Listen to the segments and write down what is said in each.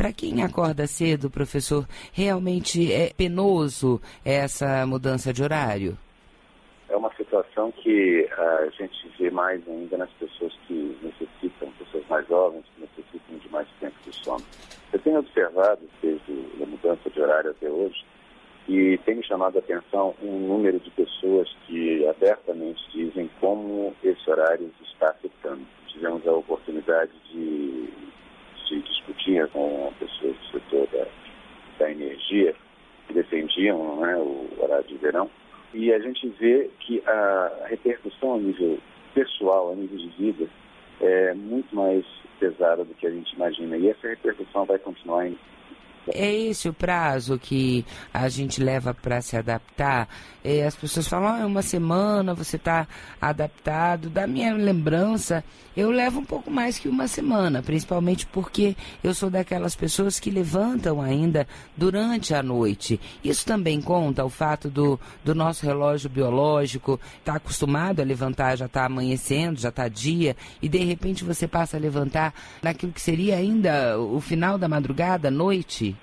Para quem acorda cedo, professor, realmente é penoso essa mudança de horário? É uma situação que a gente vê mais ainda nas pessoas que necessitam, pessoas mais jovens que necessitam de mais tempo de sono. Eu tenho observado, desde a mudança de horário até hoje, e tem me chamado a atenção um número de pessoas que abertamente dizem como esse horário está afetando. Tivemos a oportunidade de discutir com pessoas do setor da energia que defendiam, né, o horário de verão, e a gente vê que a repercussão a nível pessoal, a nível de vida, é muito mais pesada do que a gente imagina, e essa repercussão vai continuar em... É esse o prazo que a gente leva para se adaptar? As pessoas falam, uma semana você está adaptado. Da minha lembrança, eu levo um pouco mais que uma semana, principalmente porque eu sou daquelas pessoas que levantam ainda durante a noite. Isso também conta o fato do nosso relógio biológico estar acostumado a levantar, já está amanhecendo, já está dia, e de repente você passa a levantar naquilo que seria ainda o final da madrugada, noite?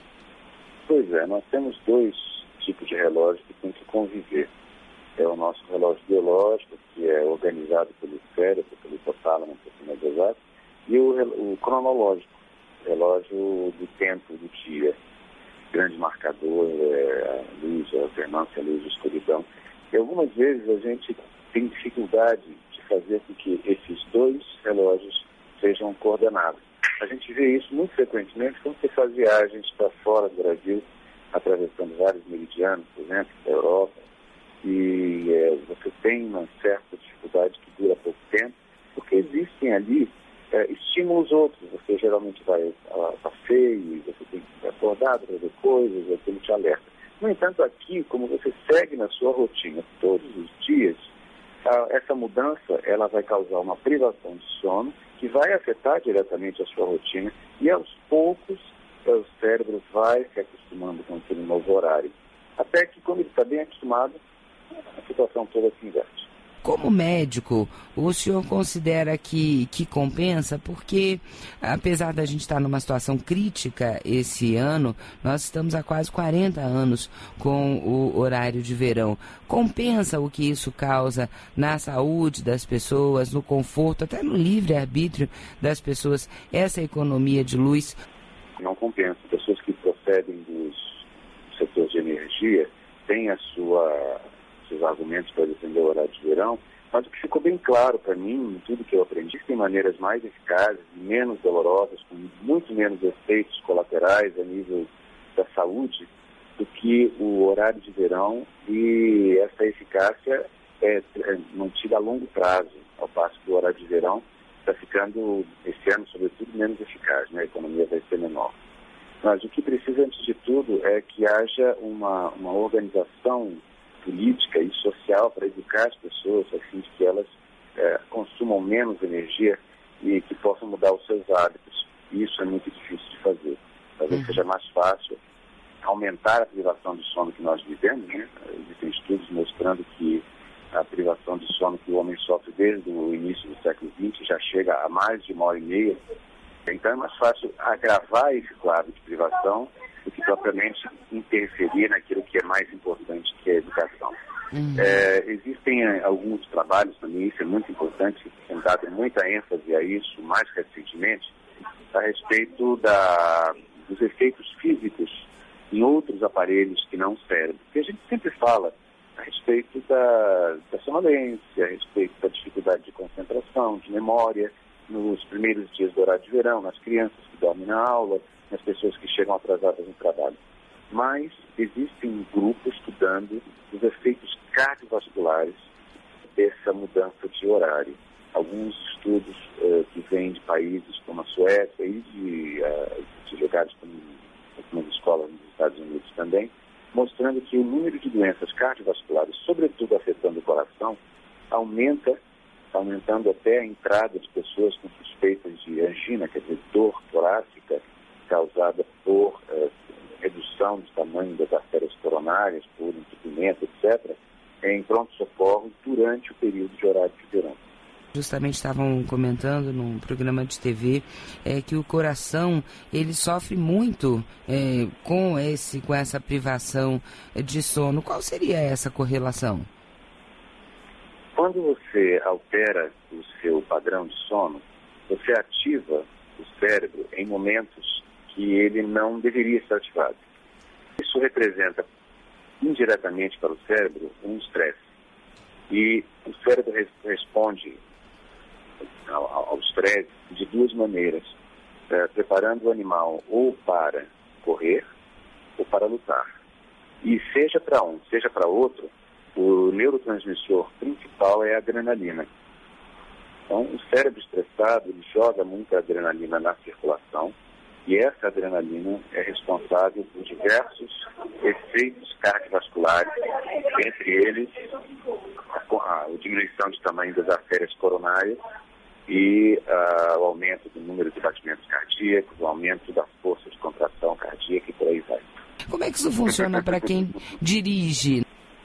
Pois é, nós temos dois tipos de relógio que tem que conviver. É o nosso relógio biológico, que é organizado pelo cérebro, pelo hipotálamo, por mais exato, e o cronológico, relógio do tempo do dia. Grande marcador, a luz, a alternância, a luz e a escuridão. E algumas vezes a gente tem dificuldade de fazer com que esses dois relógios sejam coordenados. A gente vê isso muito frequentemente quando você faz viagens para fora do Brasil, atravessando vários meridianos, por exemplo, da Europa, e você tem uma certa dificuldade que dura pouco tempo, porque existem ali estímulos outros. Você geralmente vai a passeio, você tem que estar acordado para ver coisas, aquilo te alerta. No entanto, aqui, como você segue na sua rotina todos os dias, essa mudança ela vai causar uma privação de sono que vai afetar diretamente a sua rotina e aos poucos o cérebro vai se acostumando com aquele novo horário. Até que quando ele está bem acostumado, a situação toda se inverte. Como médico, o senhor considera que compensa? Porque, apesar da gente estar numa situação crítica esse ano, nós estamos há quase 40 anos com o horário de verão. Compensa o que isso causa na saúde das pessoas, no conforto, até no livre-arbítrio das pessoas, essa economia de luz? Não compensa. Pessoas que procedem dos setores de energia têm seus argumentos para defender o horário de verão, mas o que ficou bem claro para mim, em tudo que eu aprendi, tem maneiras mais eficazes, menos dolorosas, com muito menos efeitos colaterais a nível da saúde, do que o horário de verão, e essa eficácia é mantida a longo prazo, ao passo que o horário de verão está ficando, esse ano, sobretudo, menos eficaz, né? A economia vai ser menor. Mas o que precisa, antes de tudo, é que haja uma organização política e social para educar as pessoas, a fim de que elas consumam menos energia e que possam mudar os seus hábitos. E isso é muito difícil de fazer. Talvez seja mais fácil aumentar a privação de sono que nós vivemos, né? Existem estudos mostrando que a privação de sono que o homem sofre desde o início do século XX já chega a mais de 1h30. Então é mais fácil agravar esse quadro de privação do que propriamente interferir naquilo que é mais importante, que é a educação. Existem alguns trabalhos também, isso é muito importante, que têm dado muita ênfase a isso, mais recentemente, a respeito dos efeitos físicos em outros aparelhos que não o cérebro. Porque a gente sempre fala a respeito da sonolência, a respeito da dificuldade de concentração, de memória, nos primeiros dias do horário de verão, nas crianças que dormem na aula, nas pessoas que chegam atrasadas no trabalho. Mas existem grupos estudando os efeitos cardiovasculares dessa mudança de horário. Alguns estudos que vêm de países como a Suécia e de lugares como algumas escolas nos Estados Unidos também, mostrando que o número de doenças cardiovasculares, sobretudo afetando o coração, aumentando até a entrada de pessoas com suspeitas de angina, quer dizer, dor torácica, causada por redução do tamanho das artérias coronárias, por entupimento, etc., em pronto-socorro durante o período de horário de verão. Justamente estavam comentando num programa de TV que o coração ele sofre muito com essa privação de sono. Qual seria essa correlação? Quando você altera o seu padrão de sono, você ativa o cérebro em momentos que ele não deveria estar ativado. Isso representa indiretamente para o cérebro um estresse. E o cérebro responde ao estresse de duas maneiras, preparando o animal ou para correr ou para lutar. E seja para um, seja para outro, o neurotransmissor principal é a adrenalina. Então, o cérebro estressado ele joga muita adrenalina na circulação e essa adrenalina é responsável por diversos efeitos cardiovasculares, entre eles a diminuição de tamanho das artérias coronárias e o aumento do número de batimentos cardíacos, o aumento da força de contração cardíaca e por aí vai. Como é que isso funciona para quem dirige?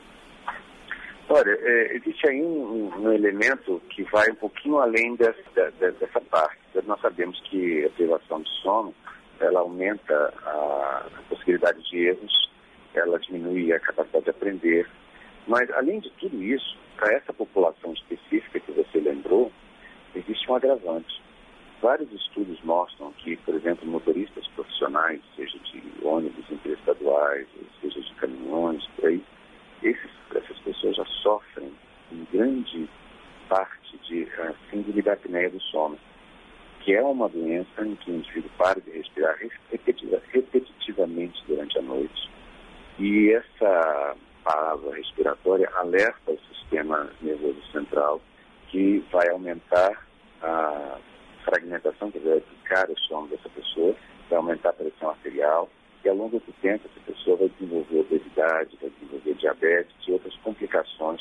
Olha, existe aí um elemento que vai um pouquinho além dessa parte. Nós sabemos que a privação de sono, ela aumenta a possibilidade de erros, ela diminui a capacidade de aprender. Mas, além de tudo isso, para essa população específica que você lembrou, existe um agravante. Vários estudos mostram que, por exemplo, motoristas profissionais, seja de ônibus interestaduais, seja de caminhões, por aí, essas pessoas já sofrem em grande parte de síndrome da apneia do sono, que é uma doença em que o indivíduo para de respirar repetitivamente durante a noite. E essa parada respiratória alerta o sistema nervoso central, que vai aumentar a fragmentação, que vai picar o sono dessa pessoa, vai aumentar a pressão arterial, e ao longo do tempo essa pessoa vai desenvolver obesidade, vai desenvolver diabetes e outras complicações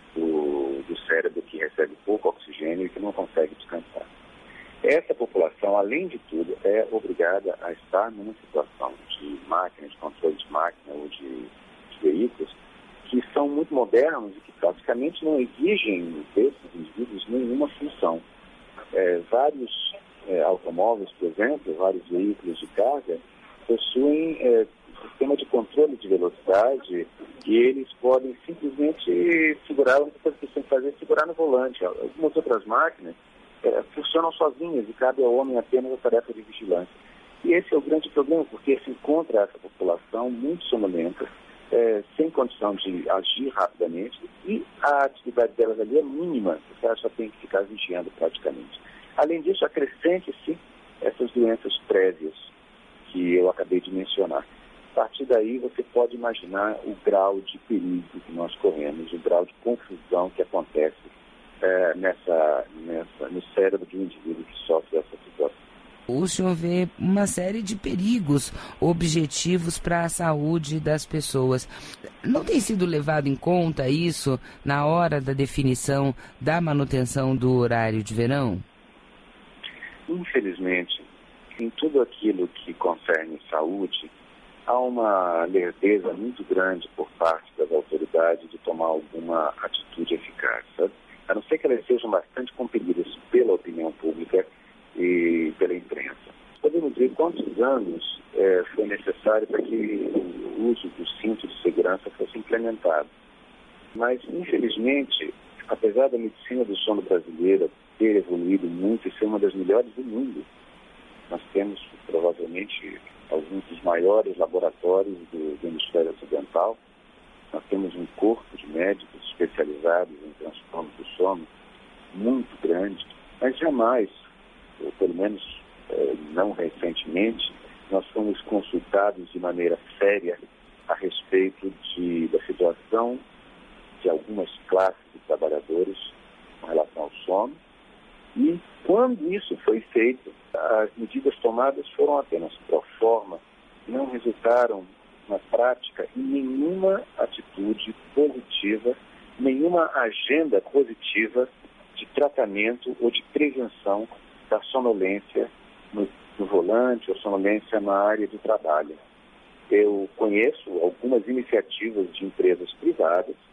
do cérebro que recebe pouco oxigênio e que não consegue descansar. Essa população, além de tudo, é obrigada a estar numa situação de máquina, de controle de máquina ou de veículos que são muito modernos e que praticamente não exigem desses indivíduos nenhuma função. Vários automóveis, por exemplo, vários veículos de carga, possuem sistema de controle de velocidade e eles podem simplesmente segurar, a única coisa que eles têm que fazer é segurar no volante. Algumas outras máquinas funcionam sozinhas e cabe ao homem apenas a tarefa de vigilância. E esse é o grande problema, porque se encontra essa população muito sonolenta, sem condição de agir rapidamente, e a atividade delas ali é mínima, porque elas só tem que ficar vigiando praticamente. Além disso, acrescente-se essas doenças prévias que eu acabei de mencionar. A partir daí, você pode imaginar o grau de perigo que nós corremos, o grau de confusão que acontece no cérebro de um indivíduo que sofre essa situação. O senhor vê uma série de perigos objetivos para a saúde das pessoas. Não tem sido levado em conta isso na hora da definição da manutenção do horário de verão? Infelizmente, em tudo aquilo que concerne saúde, há uma lerdeza muito grande por parte das autoridades de tomar alguma atitude eficaz, sabe? A não ser que elas sejam bastante compelidas pela opinião pública e pela imprensa. Podemos ver quantos anos foi necessário para que o uso do cinto de segurança fosse implementado. Mas, infelizmente, apesar da medicina do sono brasileira ter evoluído muito e ser uma das melhores do mundo, nós temos provavelmente alguns dos maiores laboratórios do hemisfério ocidental. Nós temos um corpo de médicos especializados em transtorno do sono muito grande, mas jamais, ou pelo menos não recentemente, nós fomos consultados de maneira séria a respeito da situação de algumas classes de trabalhadores com relação ao sono. E quando isso foi feito, as medidas tomadas foram apenas pro forma, não resultaram na prática em nenhuma atitude positiva, nenhuma agenda positiva de tratamento ou de prevenção da sonolência no volante ou sonolência na área de trabalho. Eu conheço algumas iniciativas de empresas privadas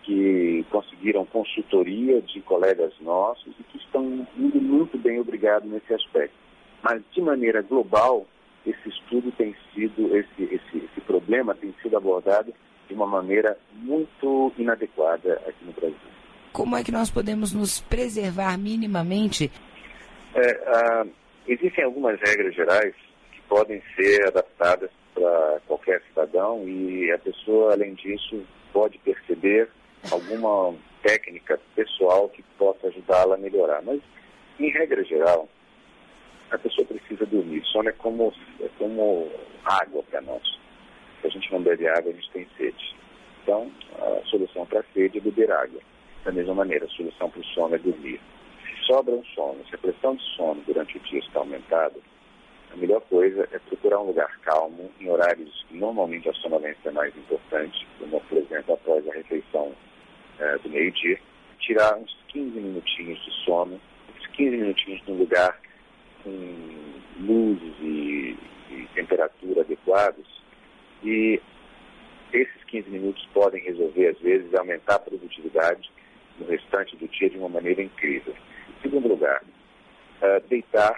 que conseguiram consultoria de colegas nossos e que estão indo muito bem, obrigado, nesse aspecto. Mas, de maneira global, esse estudo tem sido, esse problema tem sido abordado de uma maneira muito inadequada aqui no Brasil. Como é que nós podemos nos preservar minimamente? Existem algumas regras gerais que podem ser adaptadas para qualquer cidadão e a pessoa, além disso, pode perceber alguma técnica pessoal que possa ajudá-la a melhorar. Mas, em regra geral, a pessoa precisa dormir. Sono é como água para nós. Se a gente não bebe água, a gente tem sede. Então, a solução para a sede é beber água. Da mesma maneira, a solução para o sono é dormir. Se sobra um sono, se a pressão de sono durante o dia está aumentada, a melhor coisa é procurar um lugar calmo, em horários que normalmente a sonolência é mais importante, como, por exemplo, após a refeição do meio-dia, tirar uns 15 minutinhos de sono, uns 15 minutinhos num lugar com luzes e temperatura adequados, e esses 15 minutos podem resolver, às vezes, aumentar a produtividade no restante do dia de uma maneira incrível. Em segundo lugar, deitar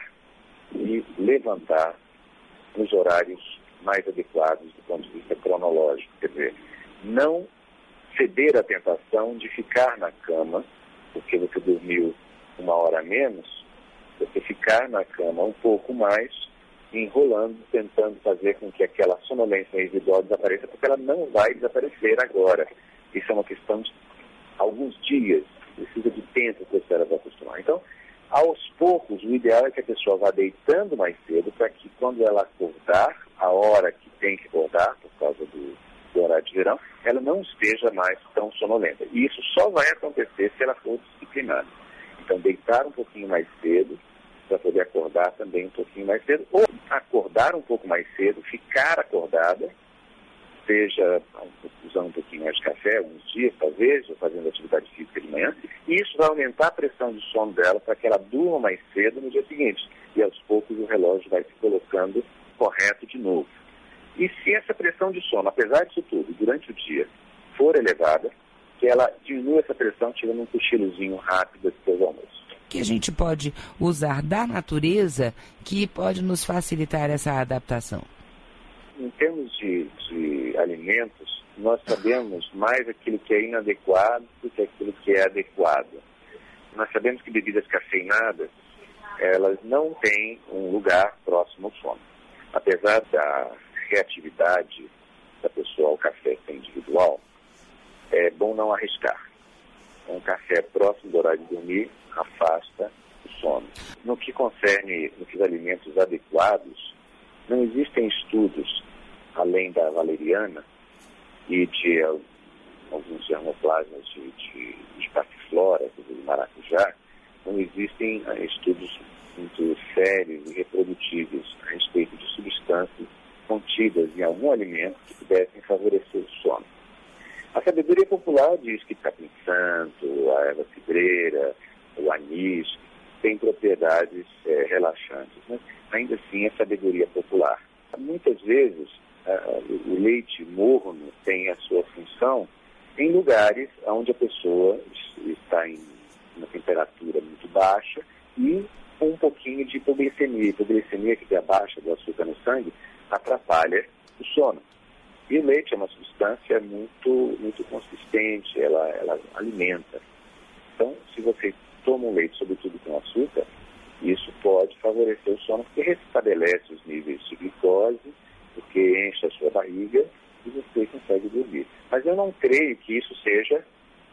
e levantar nos horários mais adequados do ponto de vista cronológico, quer dizer, não ceder à tentação de ficar na cama, porque você dormiu 1 hora a menos, você ficar na cama um pouco mais, enrolando, tentando fazer com que aquela sonolência residual desapareça, porque ela não vai desaparecer agora. Isso é uma questão de alguns dias, precisa de tempo para o cérebro acostumar. Então, aos poucos, o ideal é que a pessoa vá deitando mais cedo, para que quando ela acordar, a hora que tem que acordar, por causa do horário de verão, ela não esteja mais tão sonolenta. E isso só vai acontecer se ela for disciplinada. Então, deitar um pouquinho mais cedo, para poder acordar também um pouquinho mais cedo, ou acordar um pouco mais cedo, ficar acordada, seja usando um pouquinho mais de café, alguns dias talvez, ou fazendo atividade física de manhã, e isso vai aumentar a pressão de sono dela para que ela durma mais cedo no dia seguinte. E aos poucos o relógio vai se colocando correto de novo. E se essa pressão de sono, apesar disso tudo, durante o dia, for elevada, que ela diminua essa pressão tirando um cochilozinho rápido depois do almoço. Que a gente pode usar da natureza que pode nos facilitar essa adaptação? Em termos de alimentos, nós sabemos mais aquilo que é inadequado do que aquilo que é adequado. Nós sabemos que bebidas cafeinadas, elas não têm um lugar próximo ao sono. Apesar da reatividade da pessoa ao café ser individual, é bom não arriscar. Um café próximo do horário de dormir afasta o sono. No que concerne os alimentos adequados, não existem estudos, além da valeriana e de alguns germoplasmas de passiflora, de maracujá, não existem estudos muito sérios e reprodutíveis a respeito de substâncias contidas em algum alimento que pudessem favorecer o sono. A sabedoria popular diz que capim santo, a erva cidreira, o anis, têm propriedades relaxantes, mas ainda assim é sabedoria popular. Muitas vezes o leite morno tem a sua função em lugares onde a pessoa está em uma temperatura muito baixa e com um pouquinho de hipoglicemia. Hipoglicemia, que é a baixa do açúcar no sangue, atrapalha o sono. E o leite é uma substância muito consistente, ela alimenta. Então, se você toma um leite, sobretudo com açúcar, isso pode favorecer o sono, porque restabelece os níveis de glicose, porque enche a sua barriga e você consegue dormir. Mas eu não creio que isso seja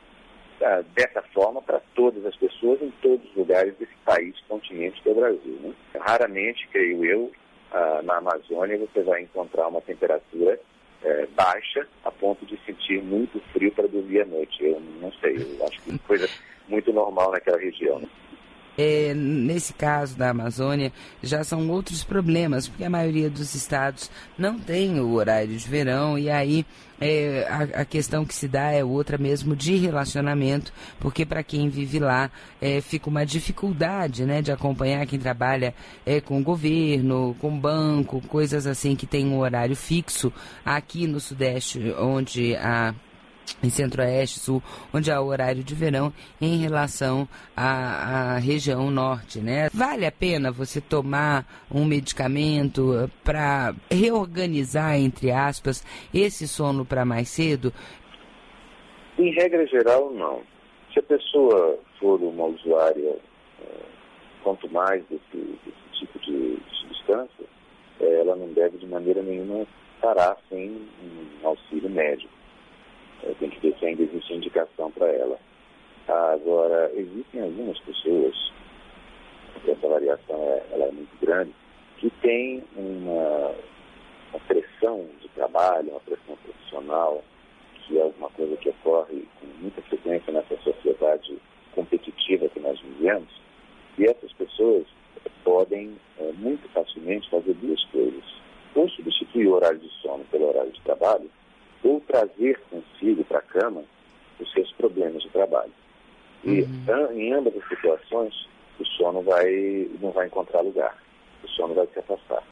dessa forma para todas as pessoas em todos os lugares desse país, continente que é o Brasil, né? Raramente, creio eu, na Amazônia você vai encontrar uma temperatura baixa a ponto de sentir muito frio para dormir à noite. Eu não sei, eu acho que é coisa muito normal naquela região, né? Nesse caso da Amazônia, já são outros problemas, porque a maioria dos estados não tem o horário de verão, e aí a questão que se dá é outra mesmo de relacionamento, porque para quem vive lá fica uma dificuldade, né, de acompanhar quem trabalha com o governo, com banco, coisas assim que tem um horário fixo. Aqui no Sudeste, onde em Centro-Oeste, Sul, onde há o horário de verão em relação à região norte, né? Vale a pena você tomar um medicamento para reorganizar, entre aspas, esse sono para mais cedo? Em regra geral, não. Se a pessoa for uma usuária, quanto mais desse tipo de substância, ela não deve de maneira nenhuma parar sem um auxílio médico. Tem que ver se ainda existe indicação para ela. Agora, existem algumas pessoas, essa variação ela é muito grande, que tem uma pressão de trabalho, uma pressão profissional, que é alguma coisa que ocorre com muita frequência nessa sociedade competitiva que nós vivemos, e essas pessoas podem muito facilmente fazer duas coisas: ou substituir o horário de sono pelo horário de trabalho, ou trazer consigo para a cama os seus problemas de trabalho. E em ambas as situações, o sono não vai encontrar lugar, o sono vai se afastar.